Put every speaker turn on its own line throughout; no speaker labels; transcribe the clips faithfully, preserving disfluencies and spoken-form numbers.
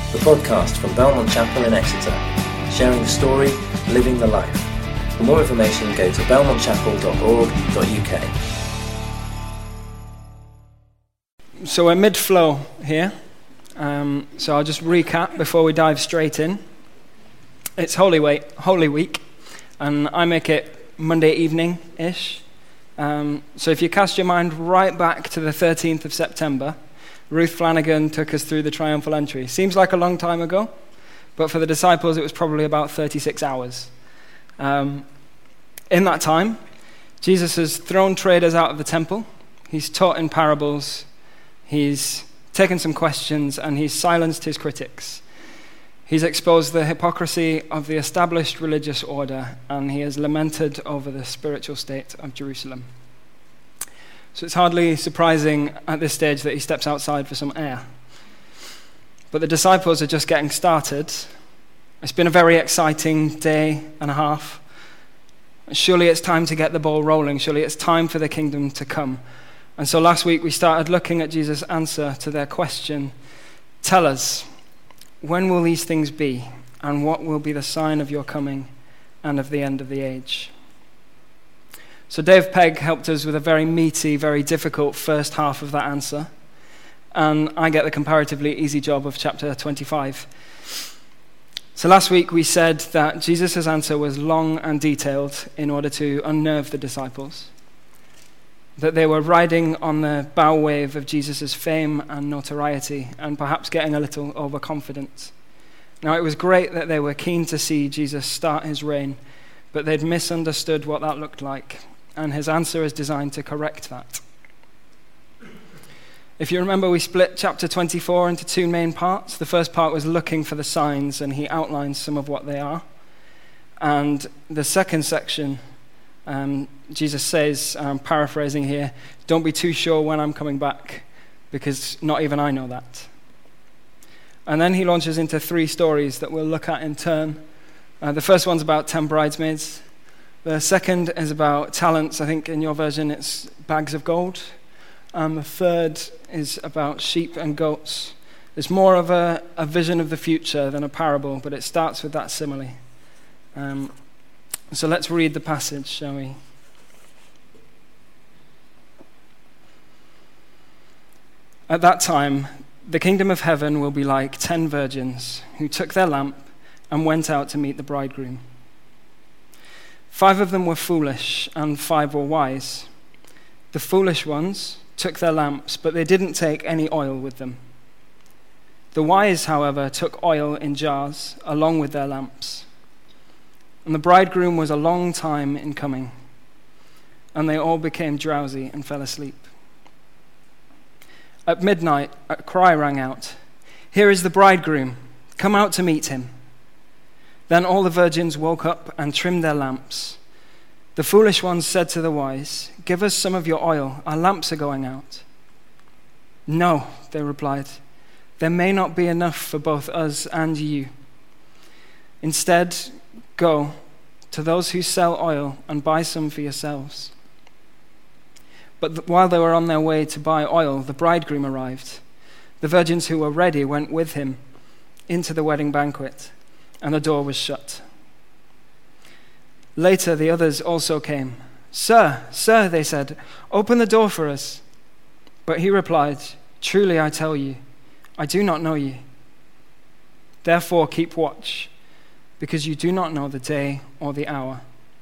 the podcast from Belmont Chapel in Exeter, sharing the story, living the life. For more information, go to belmont chapel dot org dot U K.
So we're mid-flow here, um, so I'll just recap before we dive straight in. It's Holy Week, Holy Week, and I make it Monday evening-ish. Um, so if you cast your mind right back to the thirteenth of September, Ruth Flanagan took us through the triumphal entry. Seems like a long time ago, but for the disciples it was probably about thirty-six hours. Um, in that time, Jesus has thrown traders out of the temple, he's taught in parables, he's taken some questions, and he's silenced his critics. He's exposed the hypocrisy of the established religious order, and he has lamented over the spiritual state of Jerusalem. So it's hardly surprising at this stage that he steps outside for some air. But the disciples are just getting started. It's been a very exciting day and a half. Surely it's time to get the ball rolling. Surely it's time for the kingdom to come. And so last week we started looking at Jesus' answer to their question, "Tell us, when will these things be, and what will be the sign of your coming and of the end of the age?" So Dave Pegg helped us with a very meaty, very difficult first half of that answer, and I get the comparatively easy job of chapter twenty-five. So last week we said that Jesus' answer was long and detailed in order to unnerve the disciples, that they were riding on the bow wave of Jesus' fame and notoriety and perhaps getting a little overconfident. Now, it was great that they were keen to see Jesus start his reign, but they'd misunderstood what that looked like, and his answer is designed to correct that. If you remember, we split chapter twenty-four into two main parts. The first part was looking for the signs, and he outlines some of what they are. And the second section, um, Jesus says, I'm paraphrasing here, "Don't be too sure when I'm coming back, because not even I know that." And then he launches into three stories that we'll look at in turn. Uh, the first one's about ten bridesmaids. The second is about talents. I think in your version it's bags of gold. And the third is about sheep and goats. It's more of a, a vision of the future than a parable, but it starts with that simile. Um, so let's read the passage, shall we? At that time, the kingdom of heaven will be like ten virgins who took their lamp and went out to meet the bridegroom. Five of them were foolish and five were wise. The foolish ones took their lamps, but they didn't take any oil with them. The wise, however, took oil in jars along with their lamps. And the bridegroom was a long time in coming, and they all became drowsy and fell asleep. At midnight, a cry rang out, "Here is the bridegroom, come out to meet him." Then all the virgins woke up and trimmed their lamps. The foolish ones said to the wise, "Give us some of your oil, our lamps are going out." "No," they replied, "there may not be enough for both us and you. Instead, go to those who sell oil and buy some for yourselves." But th- while they were on their way to buy oil, the bridegroom arrived. The virgins who were ready went with him into the wedding banquet, and the door was shut. Later, the others also came. "Sir, sir," they said, "open the door for us." But he replied, "Truly I tell you, I do not know you. Therefore keep watch, because you do not know the day or the hour."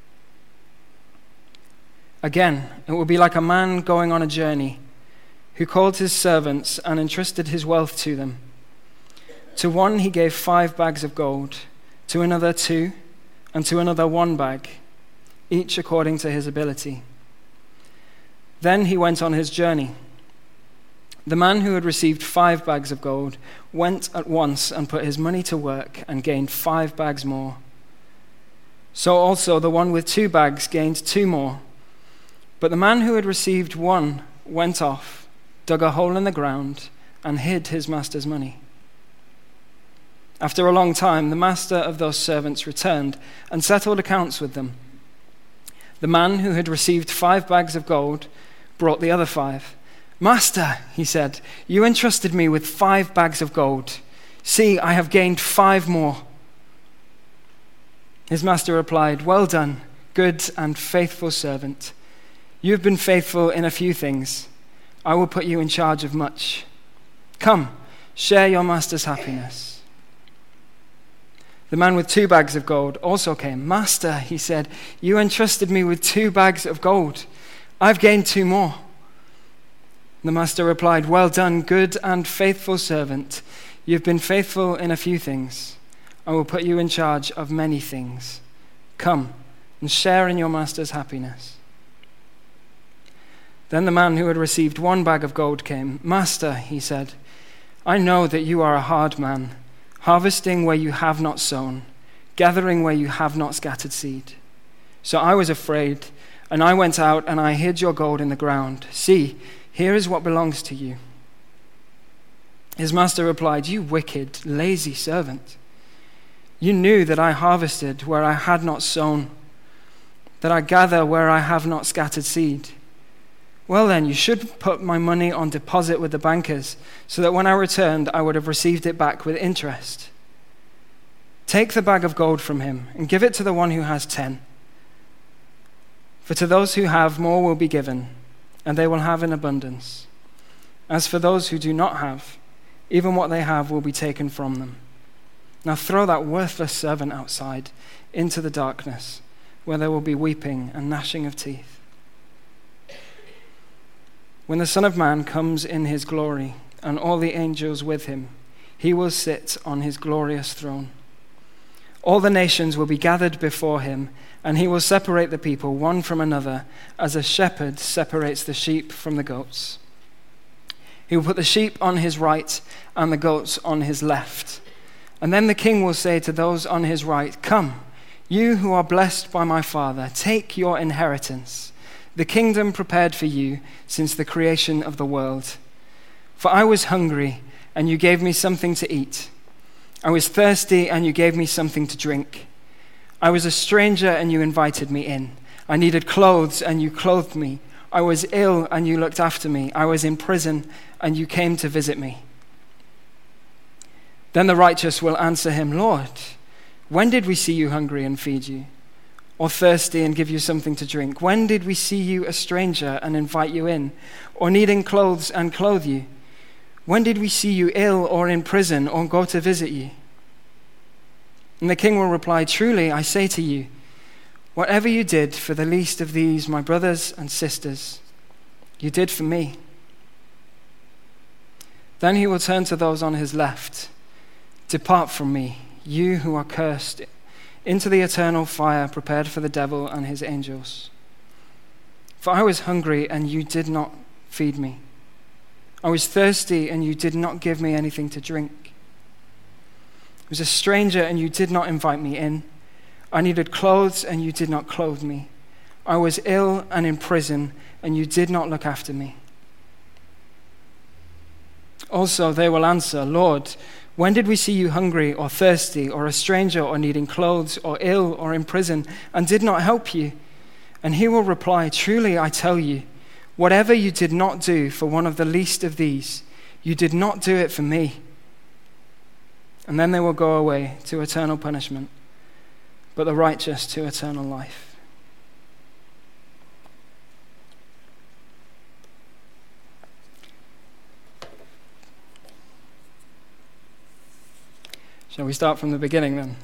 Again, it will be like a man going on a journey who called his servants and entrusted his wealth to them. To one he gave five bags of gold, to another two, and to another one bag, each according to his ability. Then he went on his journey. The man who had received five bags of gold went at once and put his money to work and gained five bags more. So also the one with two bags gained two more. But the man who had received one went off, dug a hole in the ground, and hid his master's money. After a long time, the master of those servants returned and settled accounts with them. The man who had received five bags of gold brought the other five. "Master," he said, "you entrusted me with five bags of gold. See, I have gained five more." His master replied, "Well done, good and faithful servant. You have been faithful in a few things. I will put you in charge of much. Come, share your master's happiness." The man with two bags of gold also came. "Master," he said, "you entrusted me with two bags of gold. I've gained two more." The master replied, "Well done, good and faithful servant. You've been faithful in a few things. I will put you in charge of many things. Come and share in your master's happiness." Then the man who had received one bag of gold came. "Master," he said, "I know that you are a hard man, harvesting where you have not sown, gathering where you have not scattered seed. So I was afraid, and I went out and I hid your gold in the ground. See, here is what belongs to you." His master replied, "You wicked, lazy servant. You knew that I harvested where I had not sown, that I gather where I have not scattered seed. Well then, you should put my money on deposit with the bankers, so that when I returned, I would have received it back with interest. Take the bag of gold from him and give it to the one who has ten. For to those who have, more will be given, and they will have in abundance. As for those who do not have, even what they have will be taken from them. Now throw that worthless servant outside into the darkness, where there will be weeping and gnashing of teeth. When the Son of Man comes in his glory, and all the angels with him, he will sit on his glorious throne. All the nations will be gathered before him, and he will separate the people one from another, as a shepherd separates the sheep from the goats. He will put the sheep on his right and the goats on his left. And then the king will say to those on his right, 'Come, you who are blessed by my Father, take your inheritance, the kingdom prepared for you since the creation of the world. For I was hungry, and you gave me something to eat. I was thirsty, and you gave me something to drink. I was a stranger, and you invited me in. I needed clothes, and you clothed me. I was ill, and you looked after me. I was in prison, and you came to visit me.' Then the righteous will answer him, 'Lord, when did we see you hungry and feed you, or thirsty and give you something to drink? When did we see you a stranger and invite you in, or needing clothes and clothe you? When did we see you ill or in prison or go to visit you?' And the king will reply, 'Truly, I say to you, whatever you did for the least of these, my brothers and sisters, you did for me.' Then he will turn to those on his left. 'Depart from me, you who are cursed, into the eternal fire prepared for the devil and his angels. For I was hungry, and you did not feed me. I was thirsty, and you did not give me anything to drink. I was a stranger, and you did not invite me in. I needed clothes, and you did not clothe me. I was ill and in prison, and you did not look after me.' Also they will answer, 'Lord, when did we see you hungry or thirsty or a stranger or needing clothes or ill or in prison and did not help you?' And he will reply, 'Truly I tell you, whatever you did not do for one of the least of these, you did not do it for me.' And then they will go away to eternal punishment, but the righteous to eternal life." Shall we start from the beginning then?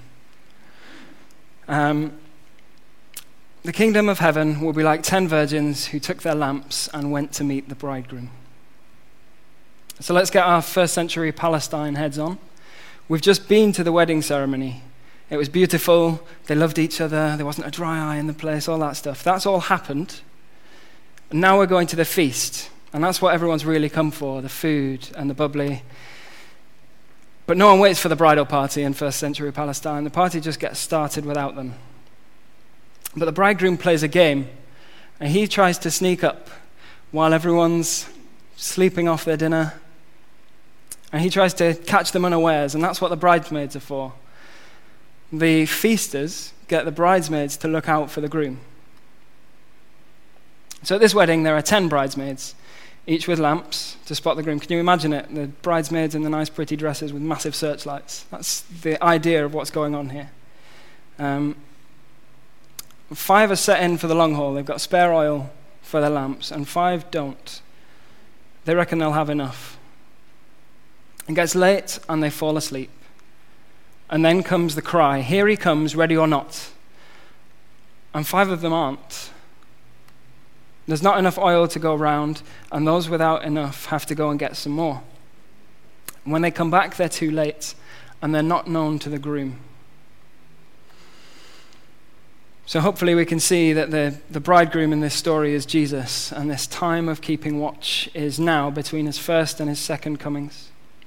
Um, the kingdom of heaven will be like ten virgins who took their lamps and went to meet the bridegroom. So let's get our first century Palestine heads on. We've just been to the wedding ceremony. It was beautiful. They loved each other. There wasn't a dry eye in the place, all that stuff. That's all happened. And now we're going to the feast. And that's what everyone's really come for, the food and the bubbly. But no one waits for the bridal party in first century Palestine. The party just gets started without them. But the bridegroom plays a game, and he tries to sneak up while everyone's sleeping off their dinner. And he tries to catch them unawares, and that's what the bridesmaids are for. The feasters get the bridesmaids to look out for the groom. So at this wedding, there are ten bridesmaids. each with lamps to spot the groom. Can you imagine it? The bridesmaids in the nice pretty dresses with massive searchlights. That's the idea of what's going on here. Um, five are set in for the long haul. They've got spare oil for their lamps, and five don't. They reckon they'll have enough. It gets late and they fall asleep. And then comes the cry, "Here he comes, ready or not." And five of them aren't. There's not enough oil to go round, and those without enough have to go and get some more. When they come back, they're too late, and they're not known to the groom. So hopefully we can see that the, the bridegroom in this story is Jesus, and this time of keeping watch is now between his first and his second comings.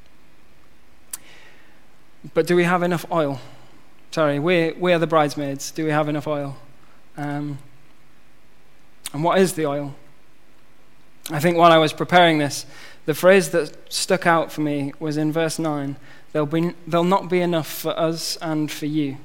But do we have enough oil? Sorry, we we are the bridesmaids. Do we have enough oil? Um, and what is the oil? I think while I was preparing this, the phrase that stuck out for me was in verse nine. There'll be there'll not be enough for us and for you.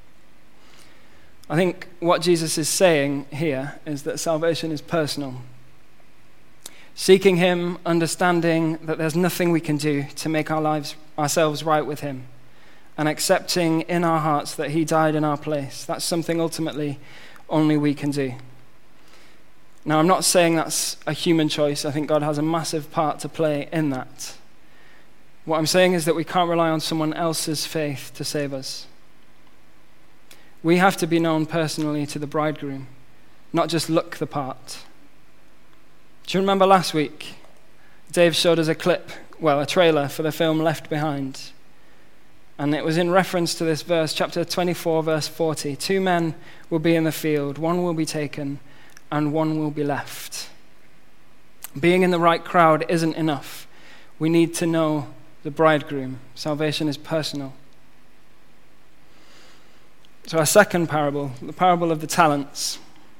I think what Jesus is saying here is that salvation is personal. Seeking him, understanding that there's nothing we can do to make our lives ourselves right with him, and accepting in our hearts that he died in our place. That's something ultimately only we can do. Now, I'm not saying that's a human choice. I think God has a massive part to play in that. What I'm saying is that we can't rely on someone else's faith to save us. We have to be known personally to the bridegroom, not just look the part. Do you remember last week? Dave showed us a clip, well, a trailer for the film Left Behind. And it was in reference to this verse, chapter twenty-four, verse forty. Two men will be in the field, one will be taken, and one will be left. Being in the right crowd isn't enough. We need to know the bridegroom. Salvation is personal. So our second parable, the parable of the talents.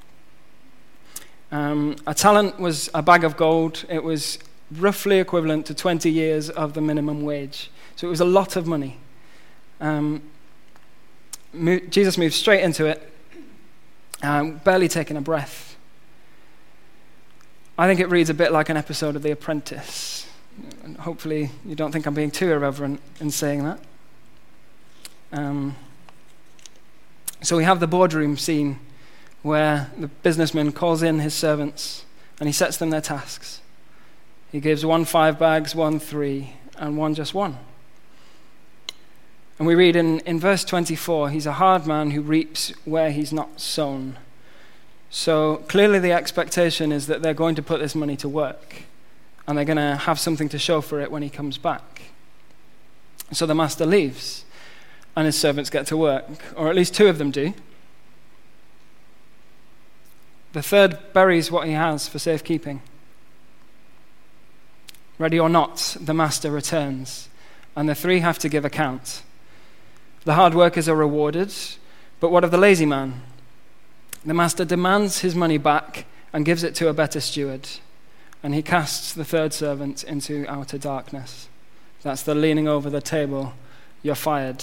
Um, a talent was a bag of gold. It was roughly equivalent to twenty years of the minimum wage. So it was a lot of money. Um, mo- Jesus moves straight into it, um, barely taking a breath. I think it reads a bit like an episode of The Apprentice. And hopefully you don't think I'm being too irreverent in saying that. Um, so we have the boardroom scene where the businessman calls in his servants and he sets them their tasks. He gives one five bags, one three, and one just one. And we read in, in verse twenty-four, he's a hard man who reaps where he's not sown. So clearly the expectation is that they're going to put this money to work, and they're going to have something to show for it when he comes back. So the master leaves, and his servants get to work, or at least two of them do. The third buries what he has for safekeeping. Ready or not, the master returns, and the three have to give account. The hard workers are rewarded, but what of the lazy man? The master demands his money back and gives it to a better steward, and he casts the third servant into outer darkness. That's the leaning over the table, you're fired.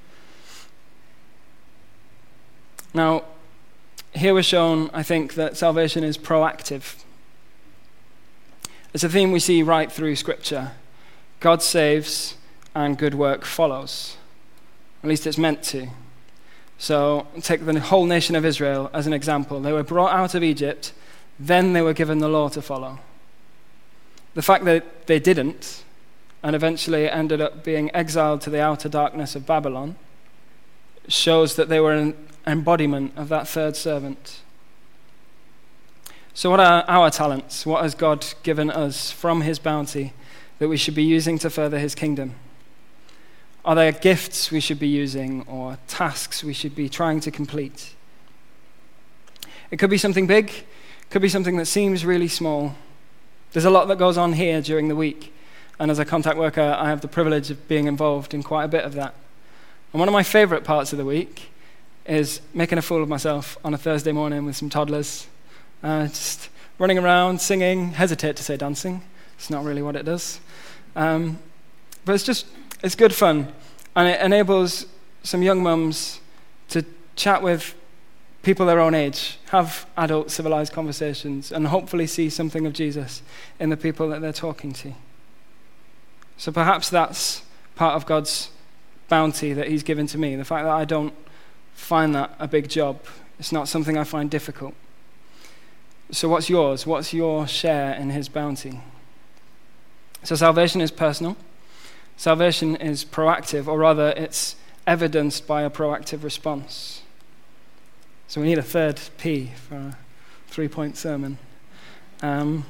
Now, here we're shown, I think, that salvation is proactive. It's a theme we see right through Scripture. God saves and good work follows. At least it's meant to. So take the whole nation of Israel as an example. They were brought out of Egypt, then they were given the law to follow. The fact that they didn't, and eventually ended up being exiled to the outer darkness of Babylon, shows that they were an embodiment of that third servant. So what are our talents? What has God given us from his bounty that we should be using to further his kingdom? Are there gifts we should be using or tasks we should be trying to complete? It could be something big, could be something that seems really small. There's a lot that goes on here during the week, and as a contact worker, I have the privilege of being involved in quite a bit of that. And one of my favorite parts of the week is making a fool of myself on a Thursday morning with some toddlers, uh, just running around, singing, hesitate to say dancing. It's not really what it does. Um, but it's just, it's good fun, and it enables some young mums to chat with people their own age, have adult civilized conversations, and hopefully see something of Jesus in the people that they're talking to. So perhaps that's part of God's bounty that he's given to me, the fact that I don't find that a big job. It's not something I find difficult. So what's yours? What's your share in his bounty? So salvation is personal. Salvation is proactive, or rather it's evidenced by a proactive response. So we need a third P for a three-point sermon. Um,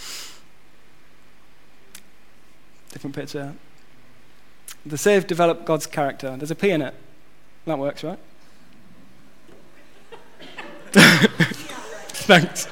different picture. The saved develop God's character. There's a P in it. That works, right? Thanks.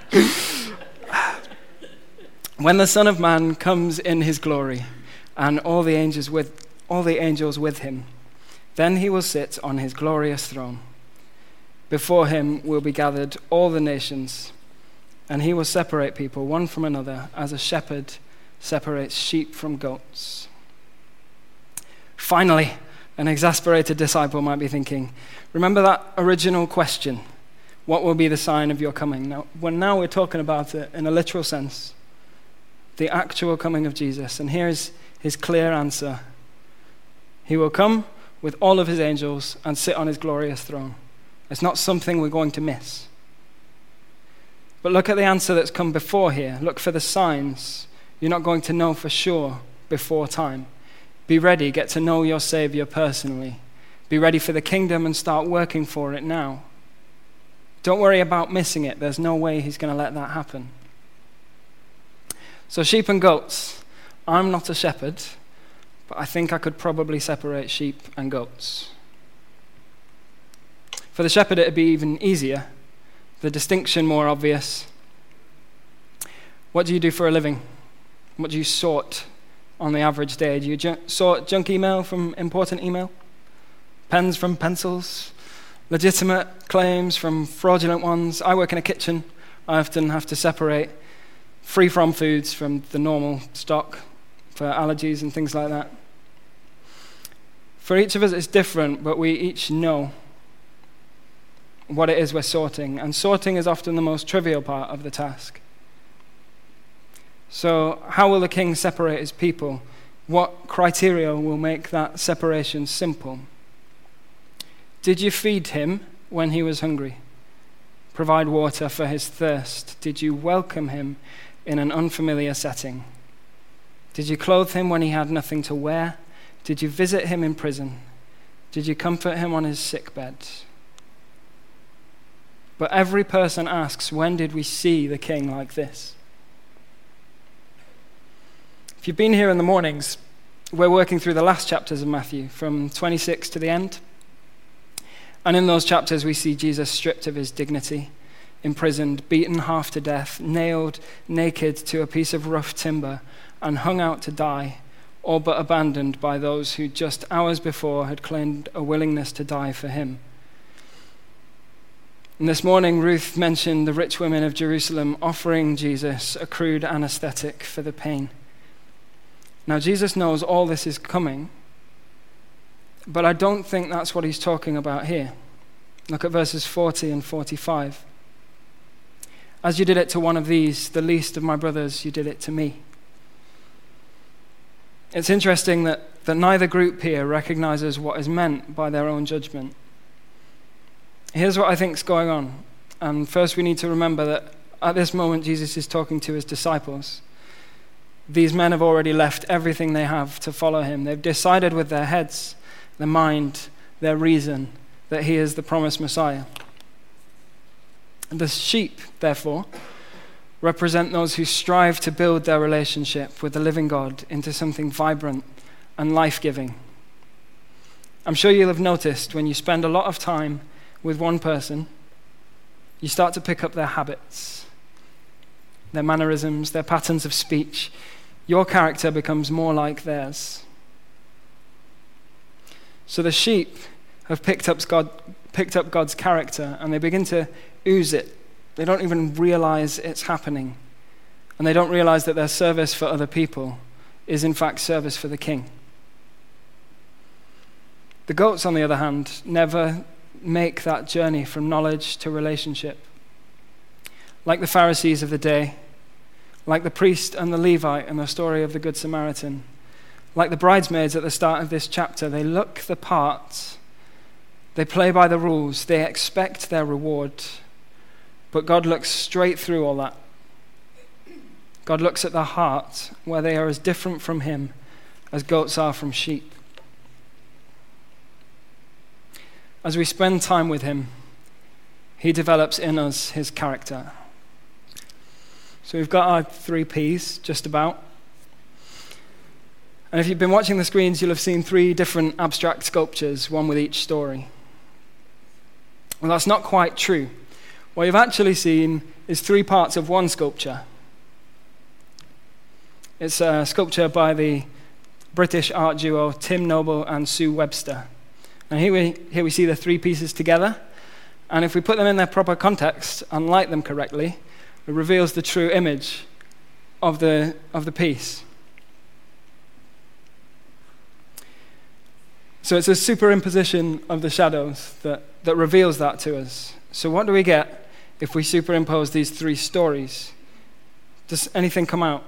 When the Son of Man comes in his glory, and all the angels with all the angels with him, then he will sit on his glorious throne. Before him will be gathered all the nations, and he will separate people one from another, as a shepherd separates sheep from goats. Finally, an exasperated disciple might be thinking, remember that original question, what will be the sign of your coming? Now, when now we're talking about it in a literal sense, the actual coming of Jesus, and here's his clear answer. He will come with all of his angels and sit on his glorious throne. It's not something we're going to miss. But look at the answer that's come before here. Look for the signs you're not going to know for sure before time. Be ready, get to know your Savior personally. Be ready for the kingdom and start working for it now. Don't worry about missing it. There's no way he's going to let that happen. So sheep and goats. I'm not a shepherd, but I think I could probably separate sheep and goats. For the shepherd, it'd be even easier. The distinction more obvious. What do you do for a living? What do you sort on the average day? Do you ju- sort junk email from important email? Pens from pencils? Legitimate claims from fraudulent ones? I work in a kitchen. I often have to separate free-from foods from the normal stock for allergies and things like that. For each of us, it's different, but we each know what it is we're sorting, and sorting is often the most trivial part of the task. So how will the king separate his people? What criteria will make that separation simple? Did you feed him when he was hungry? Provide water for his thirst? Did you welcome him in an unfamiliar setting? Did you clothe him when he had nothing to wear? Did you visit him in prison? Did you comfort him on his sickbed? But every person asks, when did we see the king like this? If you've been here in the mornings, we're working through the last chapters of Matthew, from twenty-six to the end. And in those chapters, we see Jesus stripped of his dignity, imprisoned, beaten half to death, nailed naked to a piece of rough timber, and hung out to die, all but abandoned by those who just hours before had claimed a willingness to die for him. And this morning, Ruth mentioned the rich women of Jerusalem offering Jesus a crude anesthetic for the pain. Now, Jesus knows all this is coming, but I don't think that's what he's talking about here. Look at verses forty and forty-five. As you did it to one of these, the least of my brothers, you did it to me. It's interesting that, that neither group here recognizes what is meant by their own judgment. Here's what I think is going on. And first we need to remember that at this moment Jesus is talking to his disciples. These men have already left everything they have to follow him. They've decided with their heads, their mind, their reason that he is the promised Messiah. The sheep, therefore, represent those who strive to build their relationship with the living God into something vibrant and life-giving. I'm sure you'll have noticed when you spend a lot of time with one person, you start to pick up their habits, their mannerisms, their patterns of speech. Your character becomes more like theirs. So the sheep have picked up God, picked up God's character, and they begin to ooze it. They don't even realize it's happening. And they don't realize that their service for other people is in fact service for the king. The goats, on the other hand, never make that journey from knowledge to relationship. Like the Pharisees of the day, like the priest and the Levite in the story of the Good Samaritan, like the bridesmaids at the start of this chapter, they look the part, they play by the rules, they expect their reward, but God looks straight through all that. God looks at the heart, where they are as different from him as goats are from sheep. As we spend time with him, he develops in us his character. So we've got our three P's, just about. And if you've been watching the screens, you'll have seen three different abstract sculptures, one with each story. Well, that's not quite true. What you've actually seen is three parts of one sculpture. It's a sculpture by the British art duo Tim Noble and Sue Webster. And here we, here we see the three pieces together. And if we put them in their proper context and light them correctly, it reveals the true image of the, of the piece. So it's a superimposition of the shadows that, that reveals that to us. So what do we get if we superimpose these three stories? Does anything come out?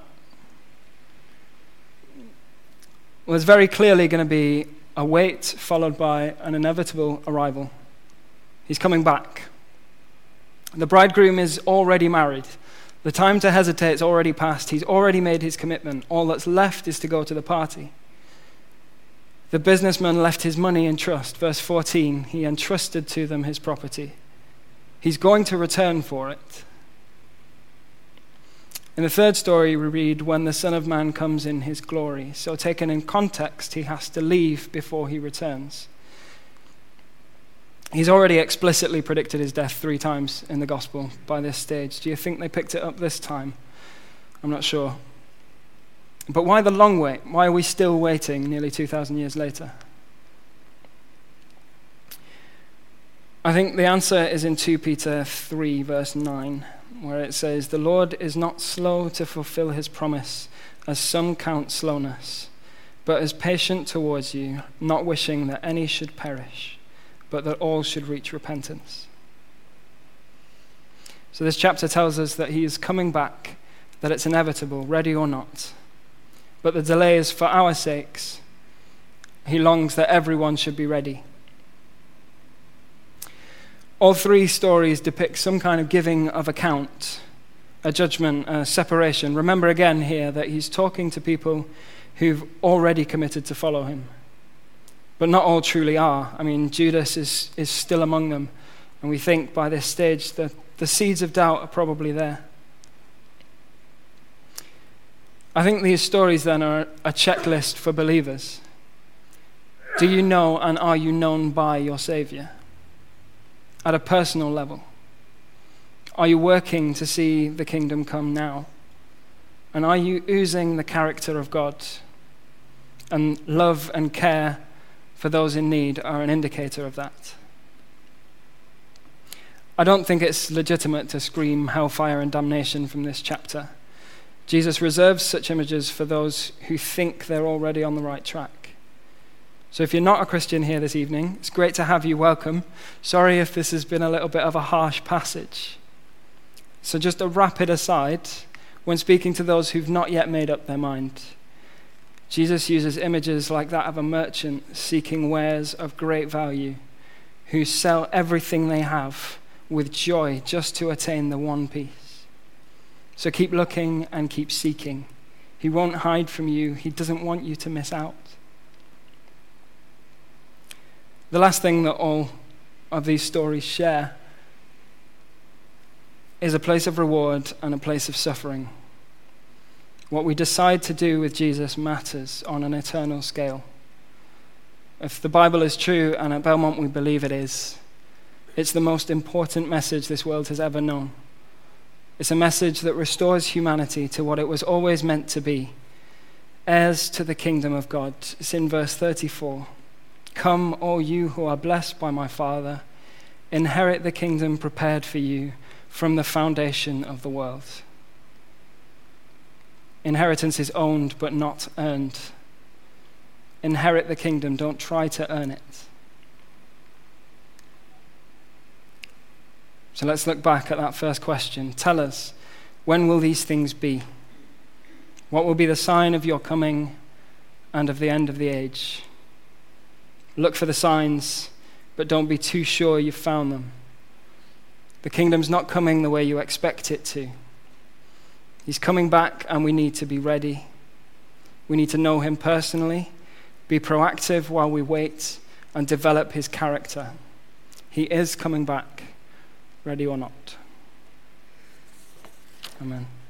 Well, there's very clearly going to be a wait followed by an inevitable arrival. He's coming back. The bridegroom is already married. The time to hesitate is already passed. He's already made his commitment. All that's left is to go to the party. The businessman left his money in trust. Verse fourteen, he entrusted to them his property. He's going to return for it. In the third story, we read, when the Son of Man comes in his glory. So taken in context, he has to leave before he returns. He's already explicitly predicted his death three times in the gospel by this stage. Do you think they picked it up this time? I'm not sure. But why the long wait? Why are we still waiting nearly two thousand years later? I think the answer is in Second Peter three, verse nine, where it says, the Lord is not slow to fulfill his promise, as some count slowness, but is patient towards you, not wishing that any should perish, but that all should reach repentance. So this chapter tells us that he is coming back, that it's inevitable, ready or not. But the delay is for our sakes. He longs that everyone should be ready. All three stories depict some kind of giving of account, a judgment, a separation. Remember again here that he's talking to people who've already committed to follow him. But not all truly are. I mean, Judas is, is still among them. And we think by this stage that the seeds of doubt are probably there. I think these stories then are a checklist for believers. Do you know and are you known by your Savior? At a personal level. Are you working to see the kingdom come now? And are you oozing the character of God? And love and care for those in need are an indicator of that. I don't think it's legitimate to scream hellfire and damnation from this chapter. Jesus reserves such images for those who think they're already on the right track. So if you're not a Christian here this evening, it's great to have you. Welcome. Sorry if this has been a little bit of a harsh passage. So just a rapid aside, when speaking to those who've not yet made up their mind, Jesus uses images like that of a merchant seeking wares of great value, who sell everything they have with joy just to attain the one piece. So keep looking and keep seeking. He won't hide from you. He doesn't want you to miss out. The last thing that all of these stories share is a place of reward and a place of suffering. What we decide to do with Jesus matters on an eternal scale. If the Bible is true, and at Belmont we believe it is, it's the most important message this world has ever known. It's a message that restores humanity to what it was always meant to be, heirs to the kingdom of God. It's in verse thirty-four. Come, all you who are blessed by my Father, inherit the kingdom prepared for you from the foundation of the world. Inheritance is owned but not earned. Inherit the kingdom, don't try to earn it. So let's look back at that first question. Tell us, when will these things be? What will be the sign of your coming and of the end of the age? Look for the signs, but don't be too sure you've found them. The kingdom's not coming the way you expect it to. He's coming back, and we need to be ready. We need to know him personally, be proactive while we wait, and develop his character. He is coming back, ready or not. Amen.